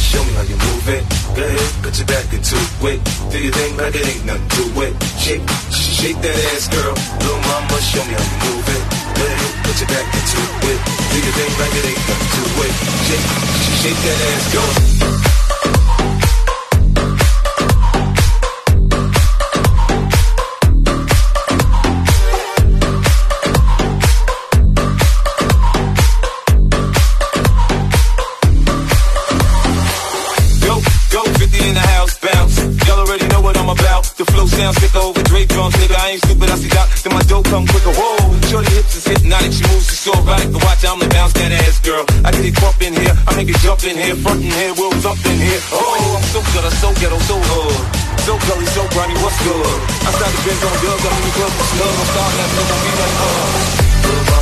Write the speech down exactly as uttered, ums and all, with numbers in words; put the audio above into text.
show me how you move it. Go ahead, put your back into it. Do your thing like it ain't nothing to it. Shake, shake that ass, girl. Little mama, show me how you move it. Go ahead, put your back into it. Do your thing like it ain't nothing to it. Shake, shake that ass, girl. Sound sick over Drake drums, nigga. I ain't stupid, I see Doc, then my dough come quicker. Whoa, shorty hips is hypnotic, she moves, she's so erotic. To watch, I'ma bounce that ass, girl. I get it bump in here, I make it jump in here, front in here, we'll thump in here. Oh, I'm so good, I'm so ghetto, so hood, so gully, so grimy, what's good? Outside the Benz on dub, got me in the club for snug. I'm starting that nigga, be like, uh.